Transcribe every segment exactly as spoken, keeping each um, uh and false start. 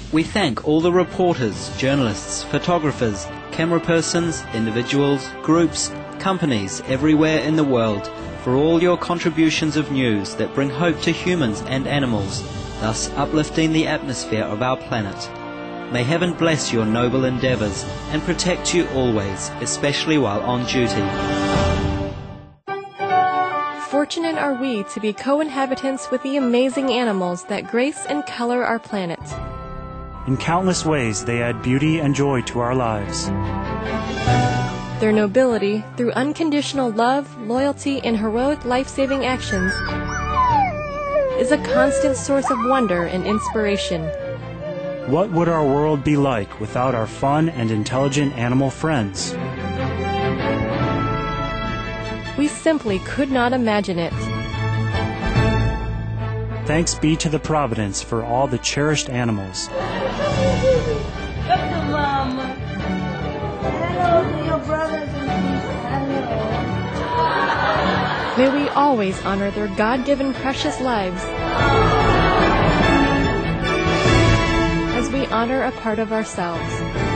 We thank all the reporters, journalists, photographers, camera persons, individuals, groups, companies everywhere in the world for all your contributions of news that bring hope to humans and animals, thus uplifting the atmosphere of our planet. May heaven bless your noble endeavors and protect you always, especially while on duty. Fortunate are we to be co-inhabitants with the amazing animals that grace and color our planet. In countless ways, they add beauty and joy to our lives. Their nobility, through unconditional love, loyalty, and heroic life-saving actions, is a constant source of wonder and inspiration. What would our world be like without our fun and intelligent animal friends? We simply could not imagine it. Thanks be to the Providence for all the cherished animals. Hello, Mama. Hello to your brothers and sisters. Hello. May we always honor their God-given precious lives as we honor a part of ourselves.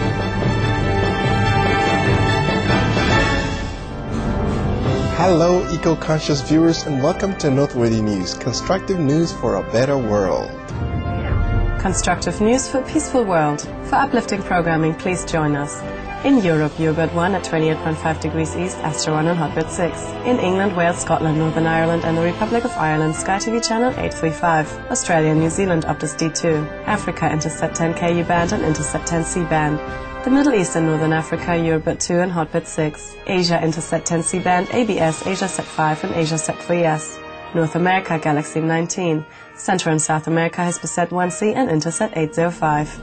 Hello, eco-conscious viewers, and welcome to Noteworthy News, constructive news for a better world. Constructive news for a peaceful world. For uplifting programming, please join us. In Europe, Yogurt one at twenty-eight point five degrees east, Astro one and Hotbit six. In England, Wales, Scotland, Northern Ireland and the Republic of Ireland, Sky T V channel eight thirty-five. Australia and New Zealand, Optus D two. Africa, Intersat ten K U band and Intersat ten C band. The Middle East and Northern Africa, Eurobit two and Hotbit six. Asia, Intersat ten C band, A B S, AsiaSat five and AsiaSat three S. North America, Galaxy nineteen. Central and South America, Hispasat one C and Intersat eight oh five.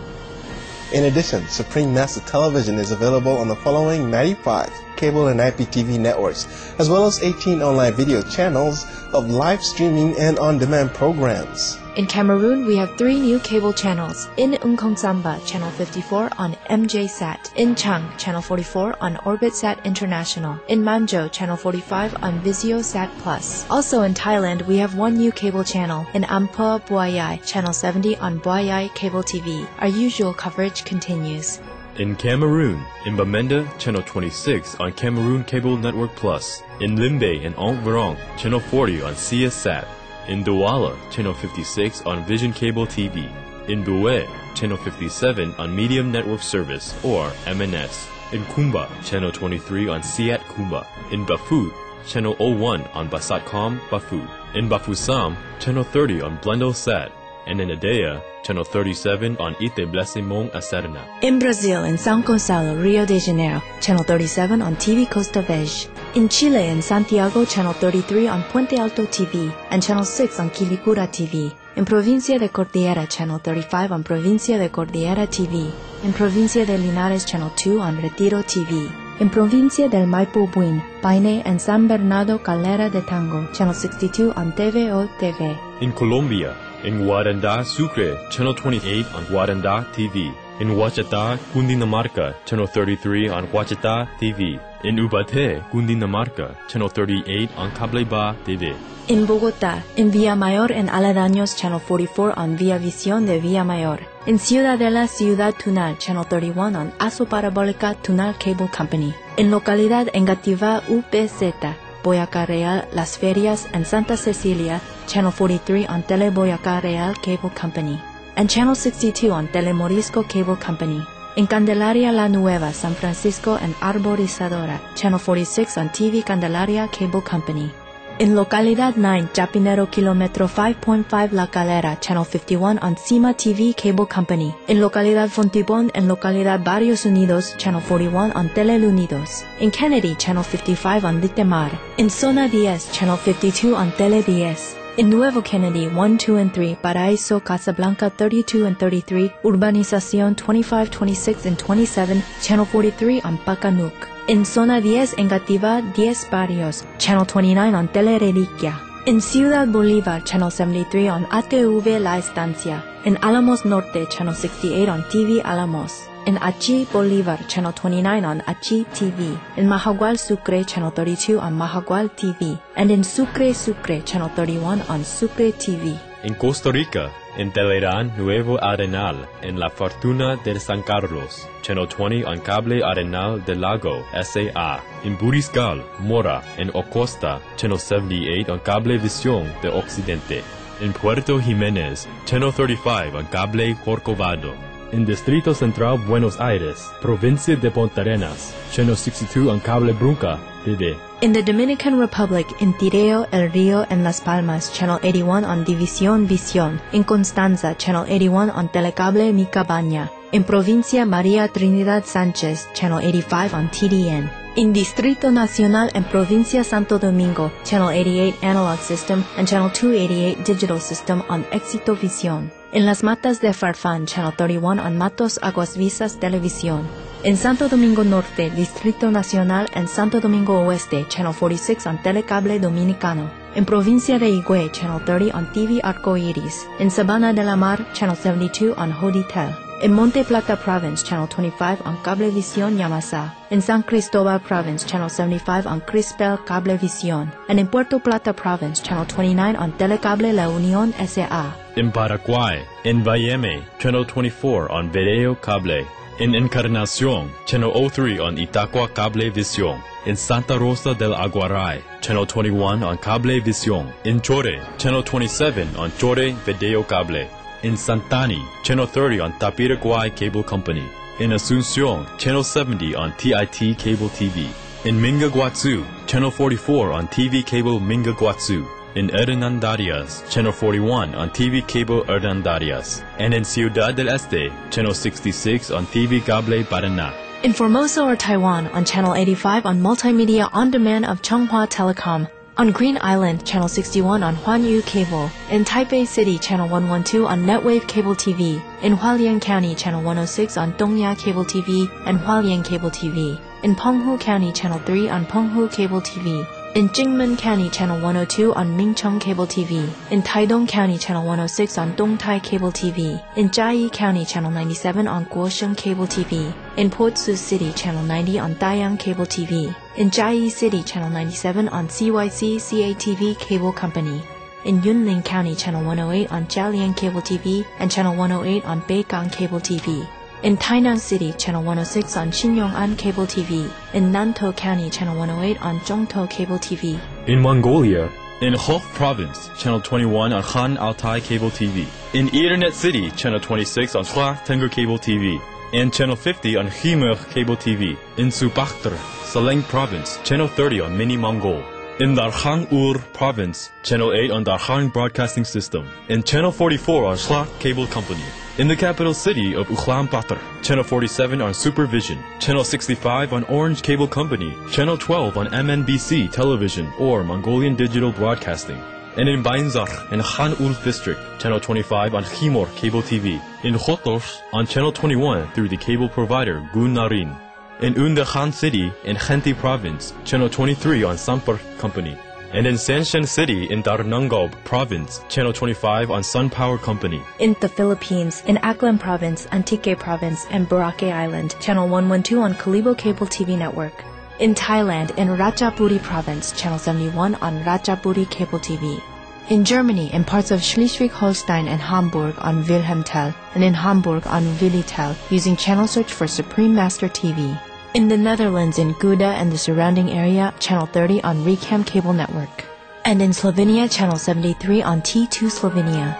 In addition, Supreme Master Television is available on the following ninety-five cable and I P T V networks, as well as eighteen online video channels of live streaming and on-demand programs. In Cameroon, we have three new cable channels. In Nkong Samba, channel fifty-four on M J Sat. In Chang, channel forty-four on OrbitSat International. In Manjo, channel forty-five on VisioSat Plus. Also in Thailand, we have one new cable channel. In Amphoe Boayai, channel seventy on Boayai Cable T V. Our usual coverage continues. In Cameroon, in Bamenda, channel twenty-six on Cameroon Cable Network Plus. In Limbe and Ongverong, channel forty on C S Sat. In Douala, channel fifty-six on Vision Cable T V. In Boué, channel fifty-seven on Medium Network Service, or M N S. In Kumba, channel twenty-three on Siat Kumba. In Bafut, channel oh one on Basatcom Bafut. In Bafoussam, channel thirty on Blendosat. And in Adea, channel thirty-seven on Ite Blessimong Aserna. In Brazil, in São Gonçalo, Rio de Janeiro, channel thirty-seven on T V Costa Verde. In Chile, in Santiago, channel thirty-three on Puente Alto T V and channel six on Quilicura T V. In Provincia de Cordillera, channel thirty-five on Provincia de Cordillera T V. In Provincia de Linares, channel two on Retiro T V. In Provincia del Maipo Buin, Paine and San Bernardo Calera de Tango, channel sixty-two on T V O T V. In Colombia, in Guaranda, Sucre, channel twenty-eight on Guaranda T V. In Huachata, Cundinamarca, channel thirty-three on Huachata T V. In Ubaté, Cundinamarca, channel thirty-eight on Cableba T V. In Bogotá, in Villamayor and Aledaños, channel forty-four on Via Visión de Villamayor. In Ciudadela, Ciudad Tunal, channel thirty-one on Aso Parabólica Tunal Cable Company. In Localidad Engativá U P Z, Boyacá Real, Las Ferias, and Santa Cecilia, channel forty-three on Tele Boyacá Real Cable Company. And channel sixty-two on Telemorisco Cable Company. In Candelaria La Nueva, San Francisco and Arborizadora, channel forty-six on T V Candelaria Cable Company. In Localidad nine, Chapinero Kilometro five point five La Calera, channel fifty-one on Cima T V Cable Company. In Localidad Fontibón and Localidad Barrios Unidos, channel forty-one on Telelunidos. In Kennedy, channel fifty-five on Litemar. In Zona ten, channel fifty-two on Tele ten. In Nuevo Kennedy, one, two, and three, Paraíso, Casablanca, thirty-two and thirty-three, Urbanización twenty-five, twenty-six, and twenty-seven, channel forty-three on Pacanuc. In Zona ten, Engativá, ten Barrios, channel twenty-nine on Tele Reliquia. In Ciudad Bolívar, channel seventy-three on A T V La Estancia. In Alamos Norte, channel sixty-eight on T V Alamos. In Achi Bolívar, channel twenty-nine on Achi T V. In Mahagual Sucre, channel thirty-two on Mahagual T V. And in Sucre Sucre, channel thirty-one on Sucre T V. In Costa Rica, in Telerán Nuevo Arenal, in La Fortuna de San Carlos, Channel twenty on Cable Arenal del Lago, S A A, in Buriscal, Mora, in Ocosta, Channel seventy-eight on Cablevisión de Occidente, in Puerto Jiménez, Channel thirty-five on Cable Corcovado, in Distrito Central Buenos Aires, Provincia de Puntarenas, Channel sixty-two on Cable Brunca, D D. In the Dominican Republic, in Tireo, El Rio, and Las Palmas, Channel eighty-one on División Visión, in Constanza, Channel eighty-one on Telecable Mi Cabaña, in Provincia María Trinidad Sánchez, Channel eighty-five on T D N, in Distrito Nacional and Provincia Santo Domingo, Channel eighty-eight Analog System and Channel two eighty-eight Digital System on Éxito Visión, in Las Matas de Farfán, Channel thirty-one on Matos Aguas Visas Televisión, in Santo Domingo Norte, Distrito Nacional and Santo Domingo Oeste, Channel forty-six on Telecable Dominicano, in Provincia de Higüey, Channel thirty on T V Arcoiris, in Sabana de la Mar, Channel seventy-two on Hoditel, in Monte Plata Province, Channel twenty-five on Cablevisión Yamasá, in San Cristobal Province, Channel seventy-five on Crispel Cablevisión, and in Puerto Plata Province, Channel twenty-nine on Telecable La Unión S A. In Paraguay, in Bayeme, Channel twenty-four on Video Cable, in Encarnación, Channel oh three on Itacua Cablevisión, in Santa Rosa del Aguaray, Channel twenty-one on Cablevisión, in Chore, Channel twenty-seven on Chore Video Cable, in Santani, Channel thirty on Tapiraguay Cable Company, in Asunción, Channel seventy on T I T Cable T V, in Mingaguazu, Channel forty-four on T V Cable Mingaguazu, in Hernandarias, Channel forty-one on T V Cable Hernandarias, and in Ciudad del Este, Channel sixty-six on T V Cable Paraná. In Formosa or Taiwan, on Channel eighty-five on Multimedia On Demand of Chunghwa Telecom, on Green Island, Channel sixty-one on Huanyu Cable, in Taipei City, Channel one twelve on Netwave Cable T V, in Hualien County, Channel one oh six on Dongya Cable T V and Hualien Cable T V, in Penghu County, Channel three on Penghu Cable T V, in Jingmen County, Channel one oh two on Mingcheng Cable T V, in Taidong County, Channel one oh six on Dongtai Cable T V, in Jiayi County, Channel ninety-seven on Guosheng Cable T V, in Port-Sus City, Channel ninety on Dayang Cable T V, in Jiayi City, Channel ninety-seven on C Y C C A T V Cable Company, in Yunlin County, Channel one oh eight on Jialian Cable T V and Channel one oh eight on Beigang Cable T V, in Tainan City, Channel one oh six on Xinyongan Cable T V, in Nantou County, Channel one oh eight on Zhongtou Cable T V. In Mongolia, in Hof Province, Channel twenty-one on Han Altai Cable T V, in Ethernet City, Channel twenty-six on Hua Tengu Cable T V, and Channel fifty on Khmer Cable T V, in Subakhtr, Saleng Province, Channel thirty on Mini Mongol, in Darkhang Ur Province, Channel eight on Darkhang Broadcasting System, and Channel forty-four on Shlak Cable Company. In the capital city of Ulaanbaatar, Channel forty-seven on Supervision, Channel sixty-five on Orange Cable Company, Channel twelve on M N B C Television or Mongolian Digital Broadcasting, and in Bainzar and Khan-Ul District, Channel twenty-five on Khimor Cable T V, in Khotos on Channel twenty-one through the cable provider Gun Narin, in Unda Khan City in Khenti Province, Channel twenty-three on Sampur Company, and in Sanshan City in Darnangob Province, Channel twenty-five on Sun Power Company. In the Philippines, in Aklan Province, Antique Province, and Boracay Island, Channel one twelve on Kalibo Cable T V Network. In Thailand, in Ratchaburi Province, Channel seventy-one on Ratchaburi Cable T V. In Germany, in parts of Schleswig-Holstein and Hamburg on Wilhelmtel, and in Hamburg on Willitel, using channel search for Supreme Master T V. In the Netherlands, in Gouda and the surrounding area, Channel thirty on Recam Cable Network. And in Slovenia, Channel seventy-three on T two Slovenia.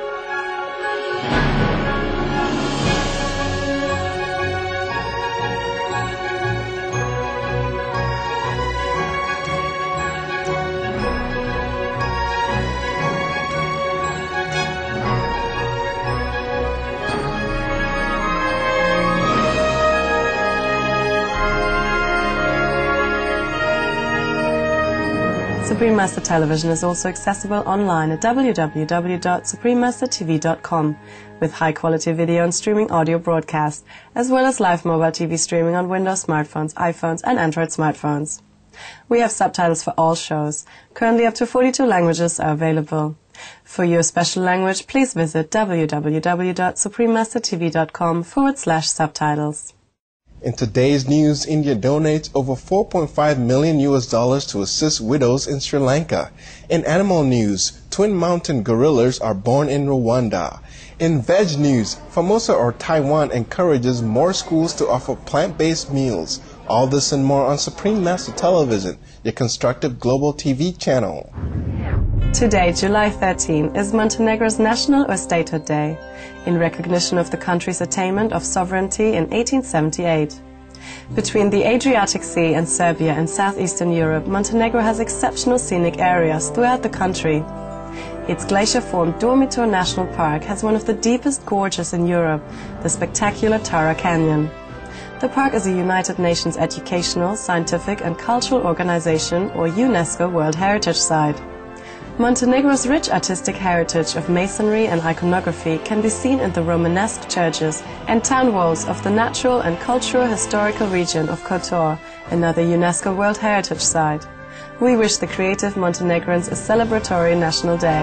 Supreme Master Television is also accessible online at w w w dot supreme master t v dot com with high-quality video and streaming audio broadcast, as well as live mobile T V streaming on Windows smartphones, iPhones and Android smartphones. We have subtitles for all shows. Currently up to forty-two languages are available. For your special language, please visit w w w dot supreme master t v dot com forward slash subtitles. In today's news, India donates over four point five million U S dollars to assist widows in Sri Lanka. In animal news, twin mountain gorillas are born in Rwanda. In veg news, Formosa or Taiwan encourages more schools to offer plant-based meals. All this and more on Supreme Master Television, your constructive global T V channel. Today, July thirteenth, is Montenegro's National or Statehood Day, in recognition of the country's attainment of sovereignty in eighteen seventy-eight. Between the Adriatic Sea and Serbia and southeastern Europe, Montenegro has exceptional scenic areas throughout the country. Its glacier-formed Durmitor National Park has one of the deepest gorges in Europe, the spectacular Tara Canyon. The park is a United Nations Educational, Scientific and Cultural Organization, or UNESCO World Heritage Site. Montenegro's rich artistic heritage of masonry and iconography can be seen in the Romanesque churches and town walls of the natural and cultural historical region of Kotor, another UNESCO World Heritage Site. We wish the creative Montenegrins a celebratory National Day.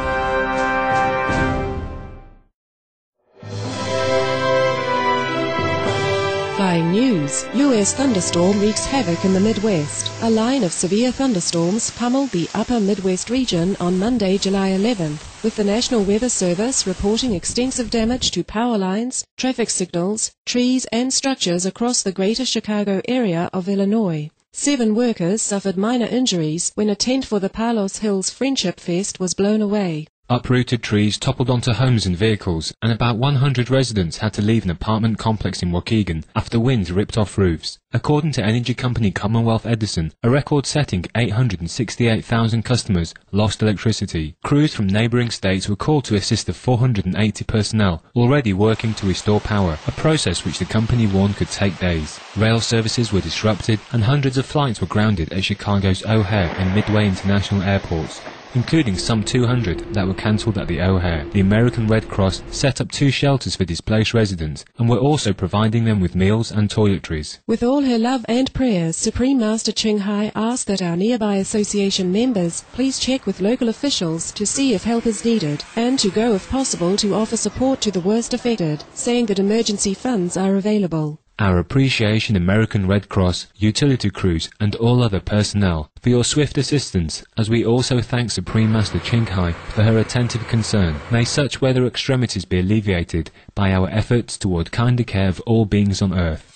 Flying news. U S thunderstorm wreaks havoc in the Midwest. A line of severe thunderstorms pummeled the upper Midwest region on Monday, July eleventh, with the National Weather Service reporting extensive damage to power lines, traffic signals, trees and structures across the greater Chicago area of Illinois. Seven workers suffered minor injuries when a tent for the Palos Hills Friendship Fest was blown away. Uprooted trees toppled onto homes and vehicles, and about one hundred residents had to leave an apartment complex in Waukegan after winds ripped off roofs. According to energy company Commonwealth Edison, a record-setting eight hundred sixty-eight thousand customers lost electricity. Crews from neighbouring states were called to assist the four hundred eighty personnel already working to restore power, a process which the company warned could take days. Rail services were disrupted, and hundreds of flights were grounded at Chicago's O'Hare and Midway International airports, including some two hundred that were cancelled at the O'Hare. The American Red Cross set up two shelters for displaced residents and were also providing them with meals and toiletries. With all her love and prayers, Supreme Master Ching Hai asked that our nearby association members please check with local officials to see if help is needed, and to go if possible to offer support to the worst affected, saying that emergency funds are available. Our appreciation American Red Cross, utility crews and all other personnel for your swift assistance, as we also thank Supreme Master Ching Hai for her attentive concern. May such weather extremities be alleviated by our efforts toward kinder care of all beings on earth.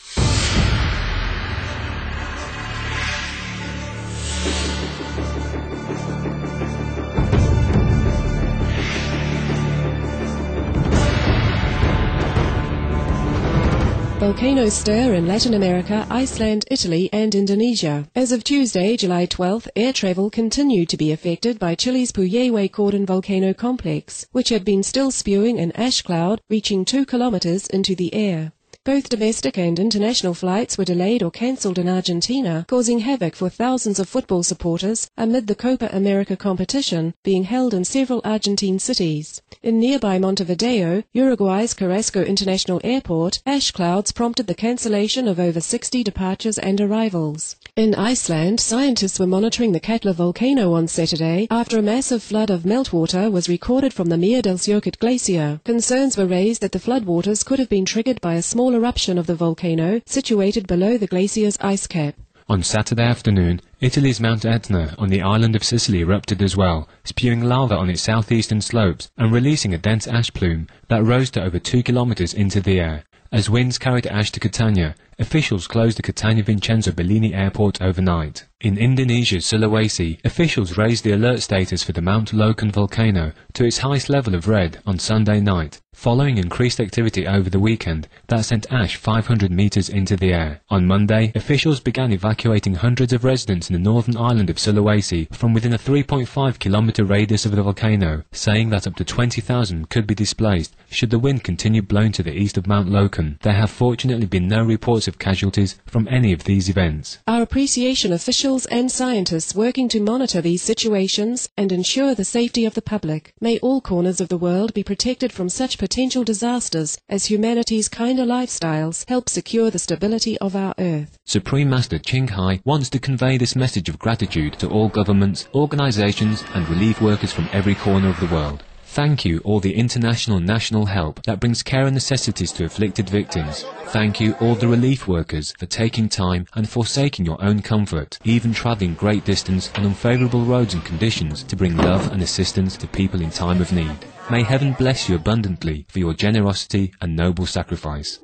Volcanoes stir in Latin America, Iceland, Italy and Indonesia. As of Tuesday, July twelfth, air travel continued to be affected by Chile's Puyehue Cordon volcano complex, which had been still spewing an ash cloud reaching two kilometers into the air. Both domestic and international flights were delayed or cancelled in Argentina, causing havoc for thousands of football supporters amid the Copa America competition being held in several Argentine cities. In nearby Montevideo, Uruguay's Carrasco International Airport, ash clouds prompted the cancellation of over sixty departures and arrivals. In Iceland, scientists were monitoring the Katla volcano on Saturday after a massive flood of meltwater was recorded from the Mýrdalsjökull glacier. Concerns were raised that the floodwaters could have been triggered by a small eruption of the volcano situated below the glacier's ice cap. On Saturday afternoon, Italy's Mount Etna on the island of Sicily erupted as well, spewing lava on its southeastern slopes and releasing a dense ash plume that rose to over two kilometers into the air. As winds carried ash to Catania, officials closed the Catania Vincenzo Bellini airport overnight. In Indonesia's Sulawesi, officials raised the alert status for the Mount Lokan volcano to its highest level of red on Sunday night, following increased activity over the weekend that sent ash five hundred meters into the air. On Monday, officials began evacuating hundreds of residents in the northern island of Sulawesi from within a three point five kilometer radius of the volcano, saying that up to twenty thousand could be displaced should the wind continue blowing to the east of Mount Lokan. There have fortunately been no reports of casualties from any of these events. Our appreciation officials and scientists working to monitor these situations and ensure the safety of the public. May all corners of the world be protected from such potential disasters as humanity's kinder lifestyles help secure the stability of our Earth. Supreme Master Ching Hai wants to convey this message of gratitude to all governments, organizations and relief workers from every corner of the world. Thank you all the international and national help that brings care and necessities to afflicted victims. Thank you all the relief workers for taking time and forsaking your own comfort, even travelling great distance and unfavourable roads and conditions to bring love and assistance to people in time of need. May heaven bless you abundantly for your generosity and noble sacrifice.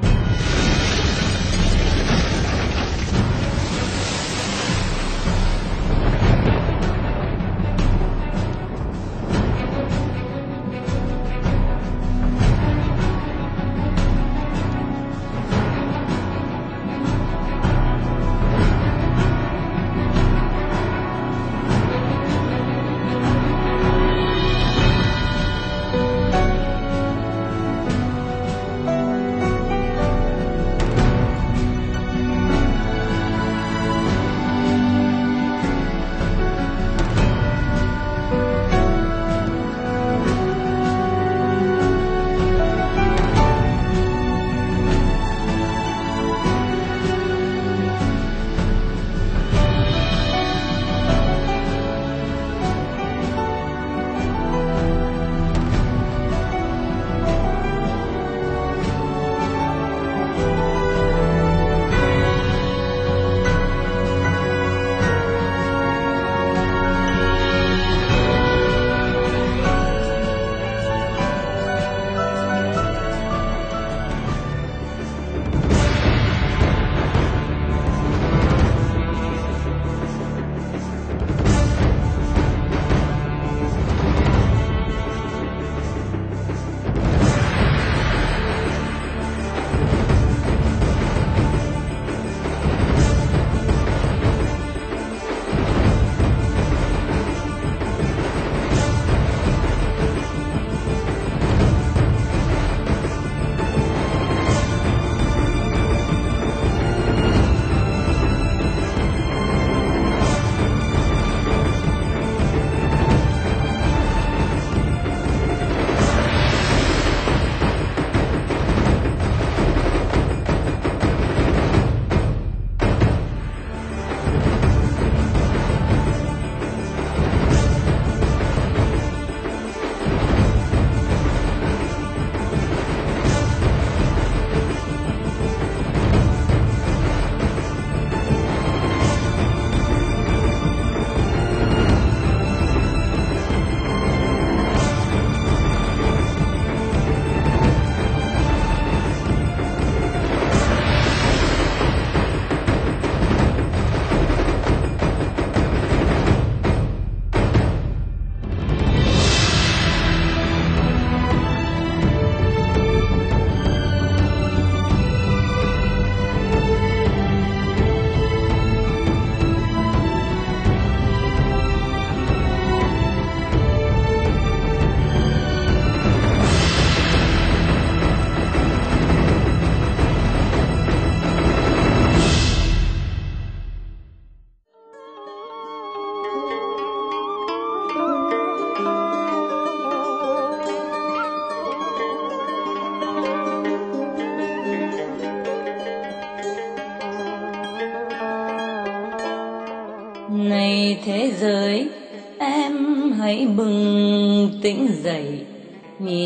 Này thế giới, em hãy bừng tỉnh dậy, nhìn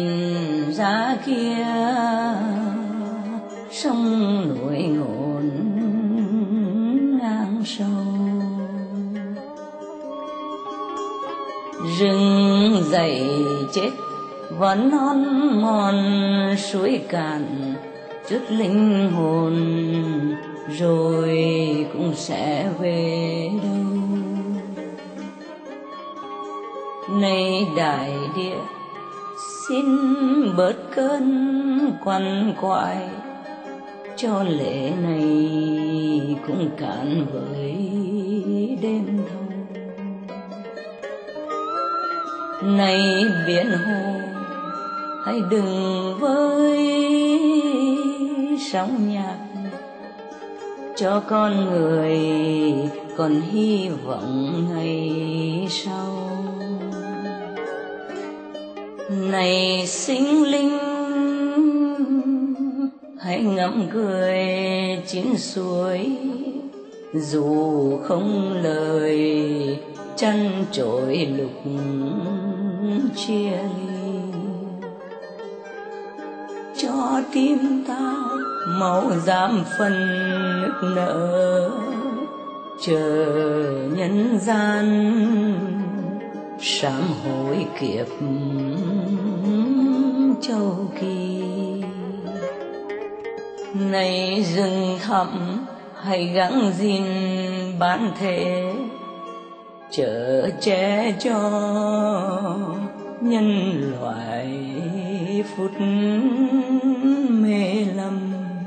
ra kia sông nổi ngổn ngang sâu. Rừng dậy chết vẫn non mòn suối cạn, chút linh hồn rồi cũng sẽ về đâu. Này đại địa, xin bớt cơn quằn quại, cho lễ này cũng cạn với đêm thâu. Này biển hồ, hãy đừng với sóng nhạc, cho con người còn hy vọng ngày sau. Này sinh linh, hãy ngậm cười chín suối, dù không lời chăn trội lục chia ly, cho tim ta máu giảm phần nức nở, chờ nhân gian sám hối kiếp châu kỳ. Này rừng thẳm hãy gắng gìn bản thể, chở che cho nhân loại phút mê lầm.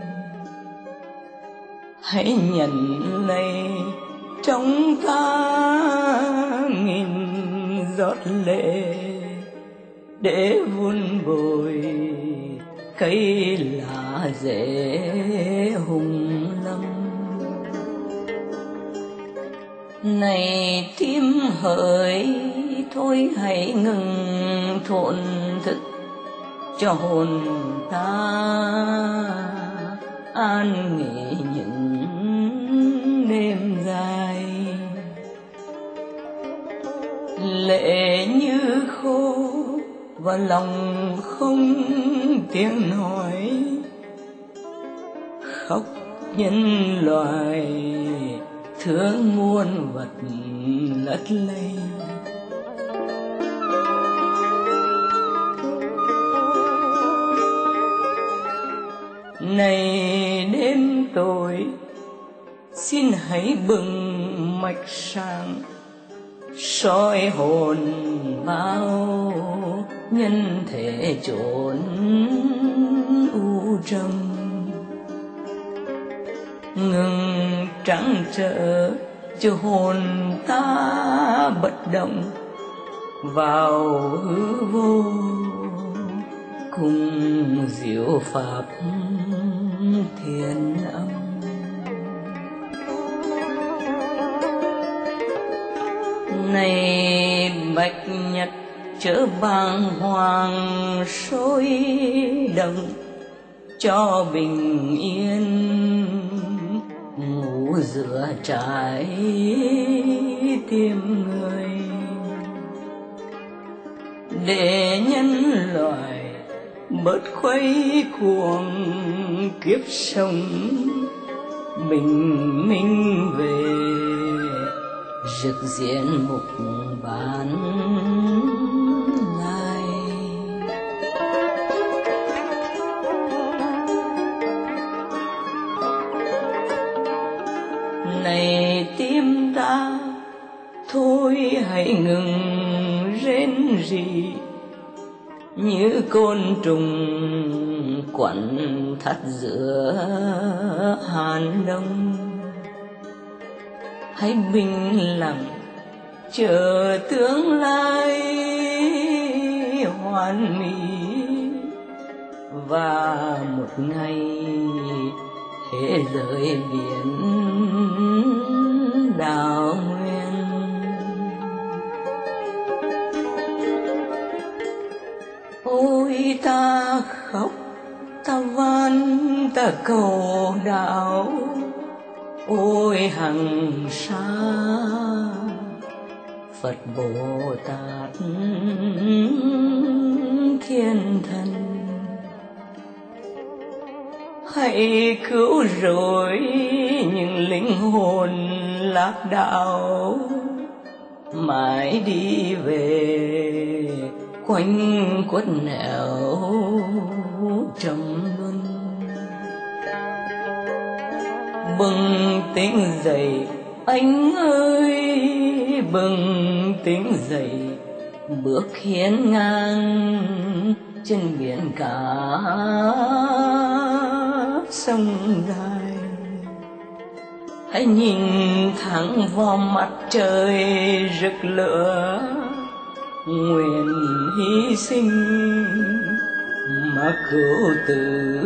Hãy nhận lấy trong ta nghìn giọt lệ, để vun bồi cây lá rễ hùng lâm. Này tim hỡi thôi hãy ngừng thổn thức, cho hồn ta an nghỉ những đêm dài. Lệ như khô và lòng không tiếng nói, khóc nhân loại thương muôn vật lất lây. Này đêm tối xin hãy bừng mạch sáng, soi hồn bao nhân thể chốn u trầm. Ngừng trắng trở cho hồn ta bất động vào hư vô, cùng diệu pháp thiên âm. Này bạch nhật chớ bàng hoàng sôi động, cho bình yên ngủ giữa trái tim người. Để nhân loại bớt khuấy cuồng kiếp sống, bình minh về rực diễn mục bán lai. Này tim ta thôi hãy ngừng rên rỉ, như côn trùng quặn thắt giữa hàn đông. Hãy bình lặng chờ tương lai hoàn mỹ, và một ngày thế giới biển đảo nguyên. Ôi ta khóc ta van ta cầu đạo, ôi hằng sa Phật Bồ Tát thiên thần, hãy cứu rỗi những linh hồn lạc đạo, mãi đi về quanh quất nẻo trầm luân. Bừng tỉnh dậy anh ơi, bừng tỉnh dậy, bước hiên ngang trên biển cả sông dài. Hãy nhìn thẳng vào mặt trời rực lửa, nguyện hy sinh mà cứu tử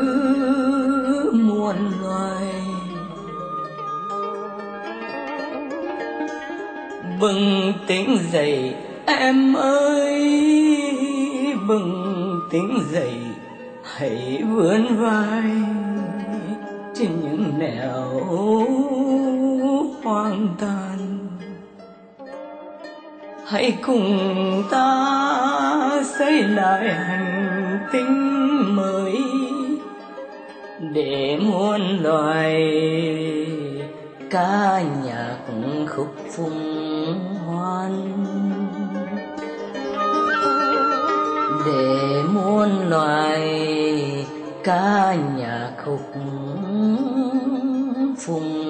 muôn loài. Bừng tỉnh dậy em ơi, bừng tỉnh dậy, hãy vươn vai trên những nẻo hoang tàn. hãy cùng ta xây lại hành tinh mới để muôn loài ca nhạc khúc phùng hoan, để muôn loài ca nhạc khúc phùng.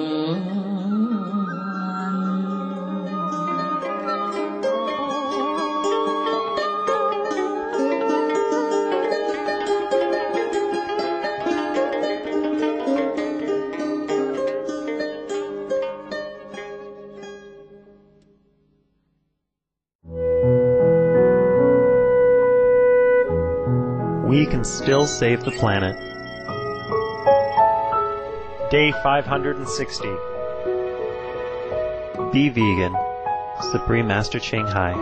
We can still save the planet. Day five hundred sixty. Be vegan. Supreme Master Ching Hai.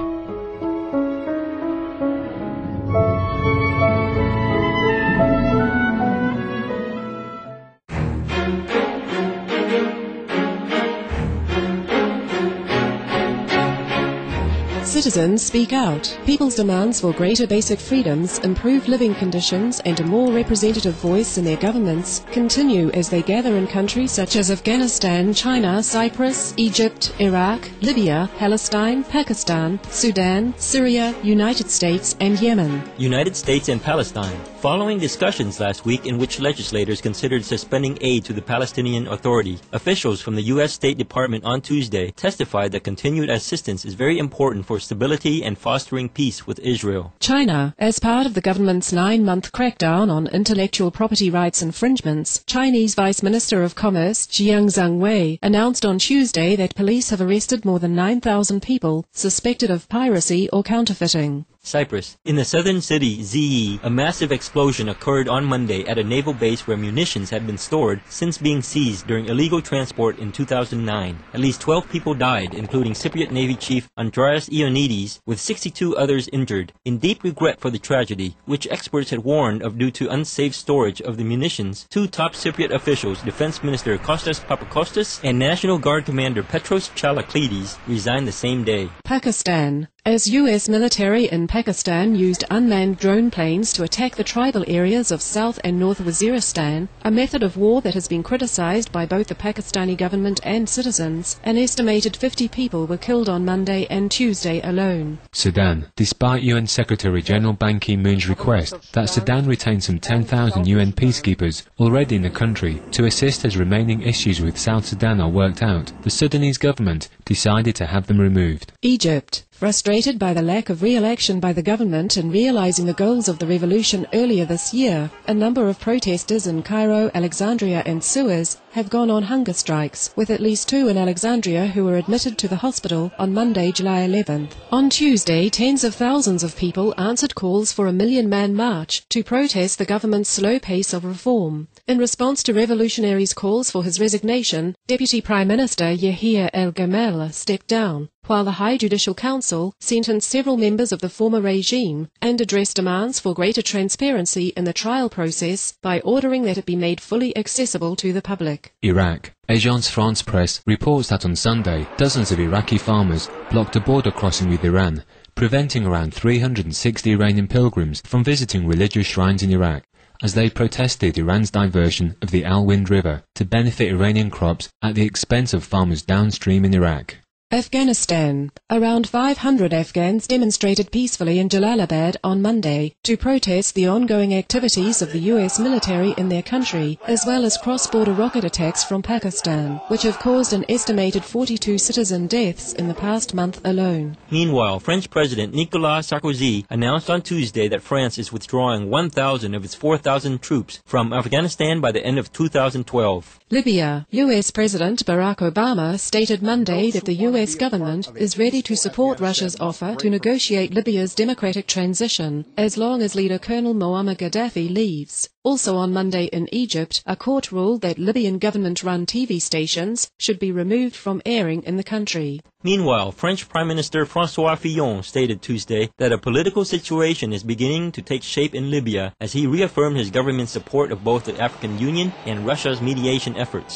Citizens speak out. People's demands for greater basic freedoms, improved living conditions and a more representative voice in their governments continue as they gather in countries such as Afghanistan, China, Cyprus, Egypt, Iraq, Libya, Palestine, Pakistan, Sudan, Syria, United States and Yemen. United States and Palestine. Following discussions last week in which legislators considered suspending aid to the Palestinian Authority, officials from the U S State Department on Tuesday testified that continued assistance is very important for stability and fostering peace with Israel. China. As part of the government's nine-month crackdown on intellectual property rights infringements, Chinese Vice Minister of Commerce Jiang Zhangwei announced on Tuesday that police have arrested more than nine thousand people suspected of piracy or counterfeiting. Cyprus. In the southern city, Zee, a massive explosion occurred on Monday at a naval base where munitions had been stored since being seized during illegal transport in two thousand nine. At least twelve people died, including Cypriot Navy Chief Andreas Ioannidis, with sixty-two others injured. In deep regret for the tragedy, which experts had warned of due to unsafe storage of the munitions, two top Cypriot officials, Defense Minister Kostas Papakostas and National Guard Commander Petros Chalaklides, resigned the same day. Pakistan. As U S military in Pakistan used unmanned drone planes to attack the tribal areas of South and North Waziristan, a method of war that has been criticized by both the Pakistani government and citizens, an estimated fifty people were killed on Monday and Tuesday alone. Sudan. Despite U N Secretary General Ban Ki-moon's request that Sudan retain some ten thousand U N peacekeepers already in the country to assist as remaining issues with South Sudan are worked out, the Sudanese government decided to have them removed. Egypt. Frustrated by the lack of re-election by the government in realizing the goals of the revolution earlier this year, a number of protesters in Cairo, Alexandria and Suez have gone on hunger strikes, with at least two in Alexandria who were admitted to the hospital on Monday, July eleventh. On Tuesday, tens of thousands of people answered calls for a million-man march to protest the government's slow pace of reform. In response to revolutionaries' calls for his resignation, Deputy Prime Minister Yahya El-Gamal stepped down, while the High Judicial Council sentenced several members of the former regime and addressed demands for greater transparency in the trial process by ordering that it be made fully accessible to the public. Iraq. Agence France Presse reports that on Sunday, dozens of Iraqi farmers blocked a border crossing with Iran, preventing around three hundred sixty Iranian pilgrims from visiting religious shrines in Iraq, as they protested Iran's diversion of the Al-Wind River to benefit Iranian crops at the expense of farmers downstream in Iraq. Afghanistan. Around five hundred Afghans demonstrated peacefully in Jalalabad on Monday to protest the ongoing activities of the U S military in their country, as well as cross-border rocket attacks from Pakistan, which have caused an estimated forty-two citizen deaths in the past month alone. Meanwhile, French President Nicolas Sarkozy announced on Tuesday that France is withdrawing one thousand of its four thousand troops from Afghanistan by the end of two thousand twelve. Libya. U S President Barack Obama stated Monday that the U S government is ready to support Russia's offer to negotiate Libya's democratic transition as long as leader Colonel Muammar Gaddafi leaves. Also on Monday in Egypt, a court ruled that Libyan government-run T V stations should be removed from airing in the country. Meanwhile, French Prime Minister François Fillon stated Tuesday that a political situation is beginning to take shape in Libya as he reaffirmed his government's support of both the African Union and Russia's mediation efforts.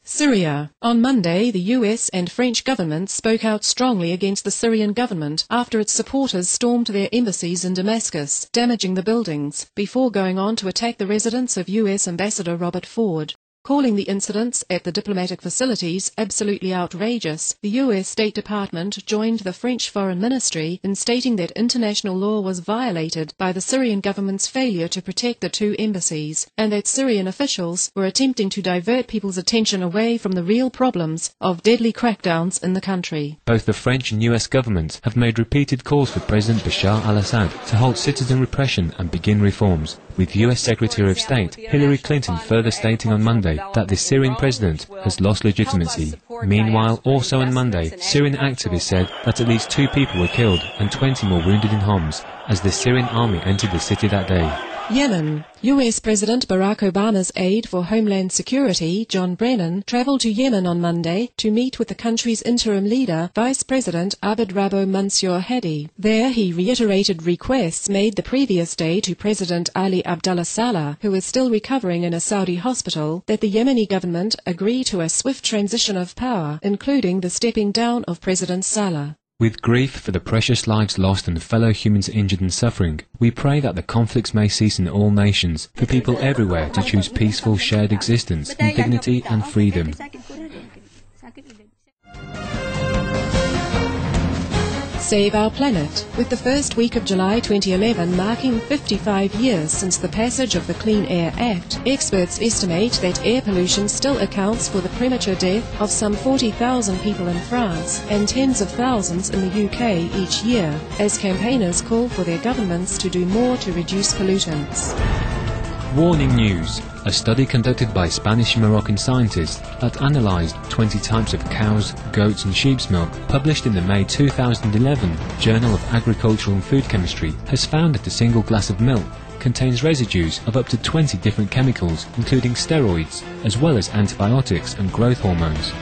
Syria. On Monday, the U S and French governments spoke out strongly against the Syrian government after its supporters stormed their embassies in Damascus, damaging the buildings, before going on to attack the residence of U S Ambassador Robert Ford. Calling the incidents at the diplomatic facilities absolutely outrageous, the U S State Department joined the French Foreign Ministry in stating that international law was violated by the Syrian government's failure to protect the two embassies, and that Syrian officials were attempting to divert people's attention away from the real problems of deadly crackdowns in the country. Both the French and U S governments have made repeated calls for President Bashar al-Assad to halt citizen repression and begin reforms, with U S Secretary of State Hillary Clinton further stating on Monday that the Syrian president has lost legitimacy. Meanwhile, also on Monday, Syrian activists said that at least two people were killed and twenty more wounded in Homs as the Syrian army entered the city that day. Yemen. U S President Barack Obama's aide for Homeland Security, John Brennan, traveled to Yemen on Monday to meet with the country's interim leader, Vice President Abd Rabbo Mansour Hadi. There he reiterated requests made the previous day to President Ali Abdullah Saleh, who is still recovering in a Saudi hospital, that the Yemeni government agree to a swift transition of power, including the stepping down of President Saleh. With grief for the precious lives lost and fellow humans injured and suffering, we pray that the conflicts may cease in all nations, for people everywhere to choose peaceful shared existence in dignity and freedom. Save Our Planet, with the first week of July twenty eleven marking fifty-five years since the passage of the Clean Air Act, experts estimate that air pollution still accounts for the premature death of some forty thousand people in France and tens of thousands in the U K each year, as campaigners call for their governments to do more to reduce pollutants. Warning news. A study conducted by Spanish and Moroccan scientists that analysed twenty types of cows, goats and sheep's milk, published in the May two thousand eleven Journal of Agricultural and Food Chemistry, has found that a single glass of milk contains residues of up to twenty different chemicals, including steroids, as well as antibiotics and growth hormones.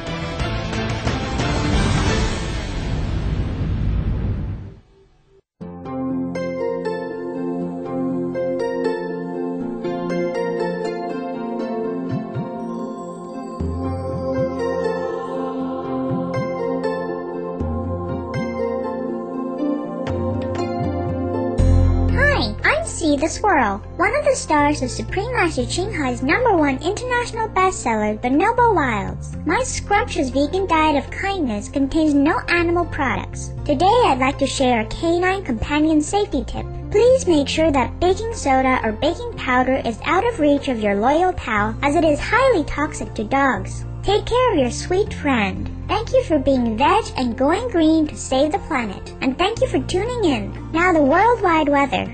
The Squirrel, one of the stars of Supreme Master Ching Hai's number one international bestseller, Bonobo Wilds. My scrumptious vegan diet of kindness contains no animal products. Today I'd like to share a canine companion safety tip. Please make sure that baking soda or baking powder is out of reach of your loyal pal, as it is highly toxic to dogs. Take care of your sweet friend. Thank you for being veg and going green to save the planet. And thank you for tuning in. Now the worldwide weather.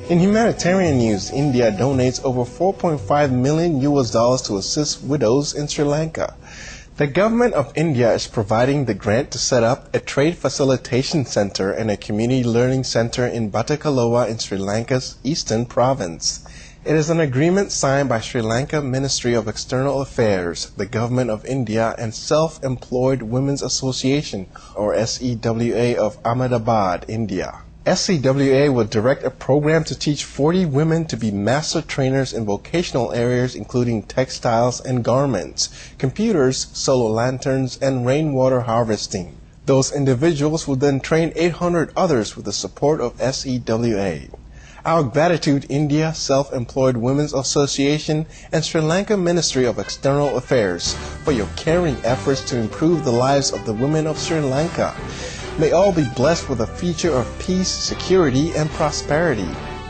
In humanitarian news, India donates over four point five million U S dollars to assist widows in Sri Lanka. The government of India is providing the grant to set up a trade facilitation center and a community learning center in Batticaloa in Sri Lanka's eastern province. It is an agreement signed by Sri Lanka Ministry of External Affairs, the Government of India, and Self-Employed Women's Association, or S E W A, of Ahmedabad, India. S E W A will direct a program to teach forty women to be master trainers in vocational areas including textiles and garments, computers, solar lanterns, and rainwater harvesting. Those individuals will then train eight hundred others with the support of S E W A. Our gratitude, India, Self-Employed Women's Association, and Sri Lanka Ministry of External Affairs, for your caring efforts to improve the lives of the women of Sri Lanka. May all be blessed with a future of peace, security, and prosperity.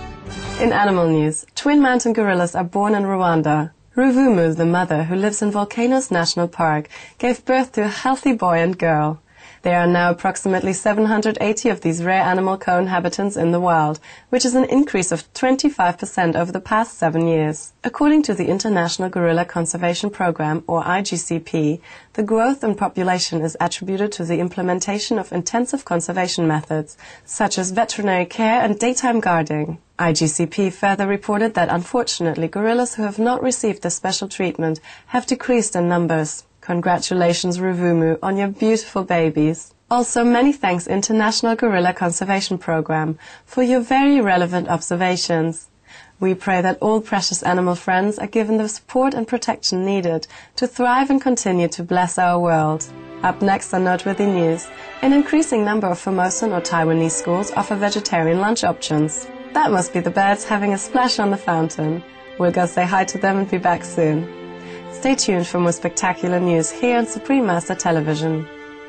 In animal news, twin mountain gorillas are born in Rwanda. Ruvumu, the mother, who lives in Volcanoes National Park, gave birth to a healthy boy and girl. There are now approximately seven hundred eighty of these rare animal co-inhabitants in the wild, which is an increase of twenty-five percent over the past seven years. According to the International Gorilla Conservation Program, or I G C P, the growth in population is attributed to the implementation of intensive conservation methods, such as veterinary care and daytime guarding. I G C P further reported that unfortunately gorillas who have not received the special treatment have decreased in numbers. Congratulations, Ruvumu, on your beautiful babies. Also, many thanks International Gorilla Conservation Program for your very relevant observations. We pray that all precious animal friends are given the support and protection needed to thrive and continue to bless our world. Up next on Noteworthy News, an increasing number of Formosan or Taiwanese schools offer vegetarian lunch options. That must be the birds having a splash on the fountain. We'll go say hi to them and be back soon. Stay tuned for more spectacular news here on Supreme Master Television.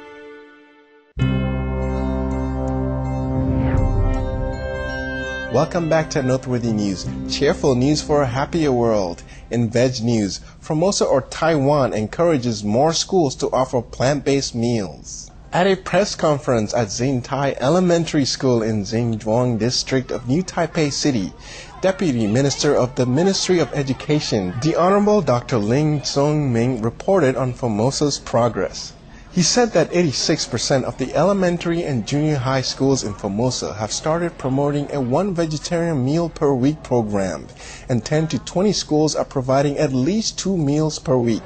Welcome back to Noteworthy News, cheerful news for a happier world. In Veg News, Formosa or Taiwan encourages more schools to offer plant-based meals. At a press conference at Xintai Elementary School in Xinzhuang District of New Taipei City, Deputy Minister of the Ministry of Education, the Honorable Doctor Ling Tsung-Ming, reported on Formosa's progress. He said that eighty-six percent of the elementary and junior high schools in Formosa have started promoting a one vegetarian meal per week program, and ten to twenty schools are providing at least two meals per week.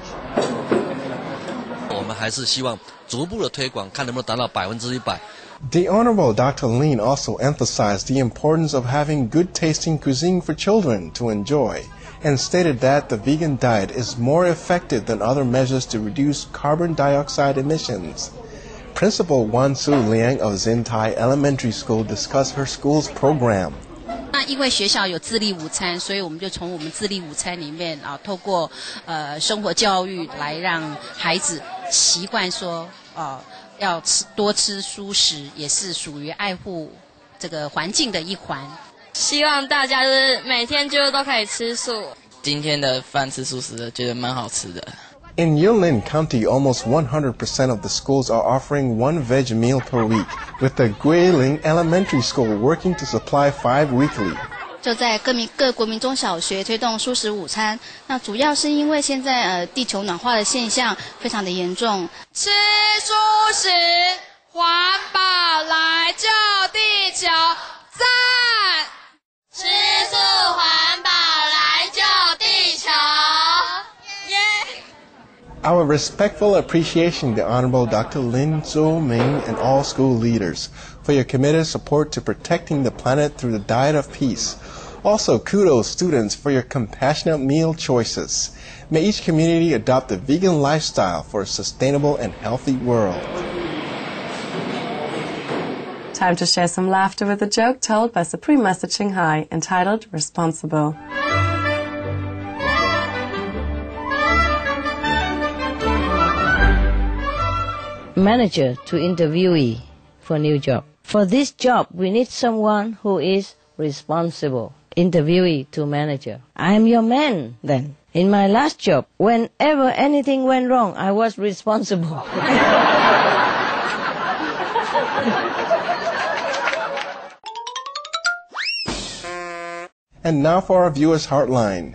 我们还是希望逐步的推广，看能不能达到百分之一百。 The Honorable Doctor Lin also emphasized the importance of having good-tasting cuisine for children to enjoy, and stated that the vegan diet is more effective than other measures to reduce carbon dioxide emissions. Principal Wan Su Liang of Xintai Elementary School discussed her school's program. 那因为学校有自立午餐，所以我们就从我们自立午餐里面啊，透过呃生活教育来让孩子习惯说，呃，要吃多吃蔬食，也是属于爱护这个环境的一环。 希望大家就是每天就都可以吃素。 今天的饭吃素食的，觉得蛮好吃的。 In Yunlin County, almost one hundred percent of the schools are offering one veg meal per week, with the Guiling Elementary School working to supply five weekly. 就在各民各国民中小学推动蔬食午餐，那主要是因为现在呃地球暖化的现象非常的严重。 吃蔬食，环保来救地球，赞！吃素环保来救地球。 Our respectful appreciation to Honorable Doctor Lin Zhou-Ming and all school leaders for your committed support to protecting the planet through the diet of peace. Also, kudos students for your compassionate meal choices. May each community adopt a vegan lifestyle for a sustainable and healthy world. Time to share some laughter with a joke told by Supreme Master Ching Hai, entitled Responsible. Manager to interviewee for new job. For this job, we need someone who is responsible. Interviewee to manager. I am your man, then. In my last job, whenever anything went wrong, I was responsible. And now for our viewers' Heartline.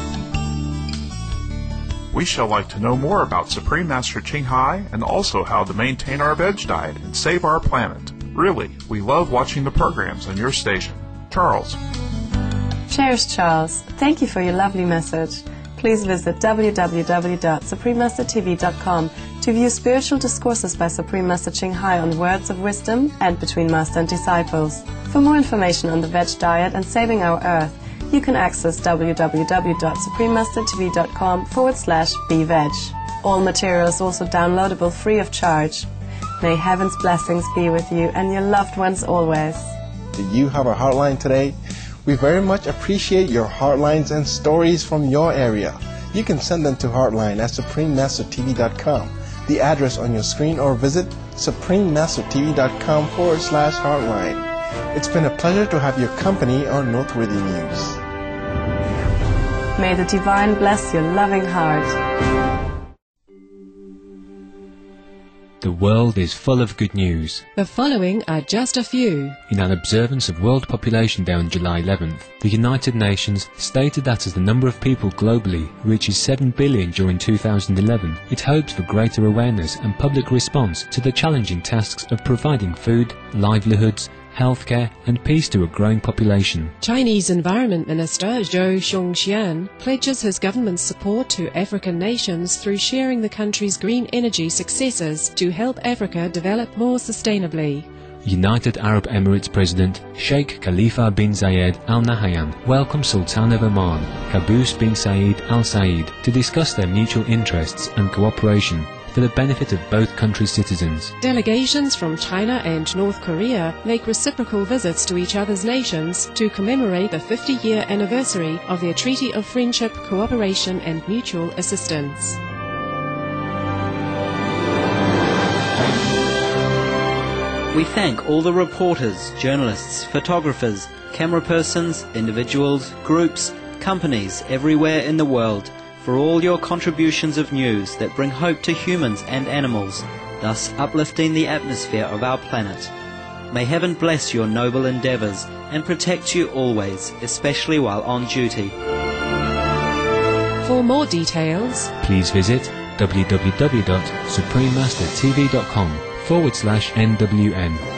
We shall like to know more about Supreme Master Ching Hai and also how to maintain our veg diet and save our planet. Really, we love watching the programs on your station. Charles. Cheers, Charles. Thank you for your lovely message. Please visit w w w dot supreme master t v dot com to view spiritual discourses by Supreme Master Ching Hai on words of wisdom and between master and disciples. For more information on the veg diet and saving our earth, you can access w w w dot supreme master t v dot com forward slash be veg. All material is also downloadable free of charge. May heaven's blessings be with you and your loved ones always. Did you have a Heartline today? We very much appreciate your Heartlines and stories from your area. You can send them to Heartline at supreme master t v dot com, the address on your screen, or visit supreme master t v dot com forward slash Heartline. It's been a pleasure to have your company on Noteworthy News. May the Divine bless your loving heart. The world is full of good news. The following are just a few. In an observance of World Population Day on July eleventh, the United Nations stated that as the number of people globally reaches seven billion during two thousand eleven, it hopes for greater awareness and public response to the challenging tasks of providing food, livelihoods, healthcare and peace to a growing population. Chinese Environment Minister Zhou Xiongxian pledges his government's support to African nations through sharing the country's green energy successes to help Africa develop more sustainably. United Arab Emirates President Sheikh Khalifa bin Zayed Al Nahyan welcomed Sultan of Oman, Qaboos bin Said Al Said, to discuss their mutual interests and cooperation for the benefit of both countries' citizens. Delegations from China and North Korea make reciprocal visits to each other's nations to commemorate the fifty-year anniversary of their Treaty of Friendship, Cooperation and Mutual Assistance. We thank all the reporters, journalists, photographers, camera persons, individuals, groups, companies everywhere in the world for all your contributions of news that bring hope to humans and animals, thus uplifting the atmosphere of our planet. May heaven bless your noble endeavours and protect you always, especially while on duty. For more details, please visit w w w dot supreme master t v dot com forward slash N W N.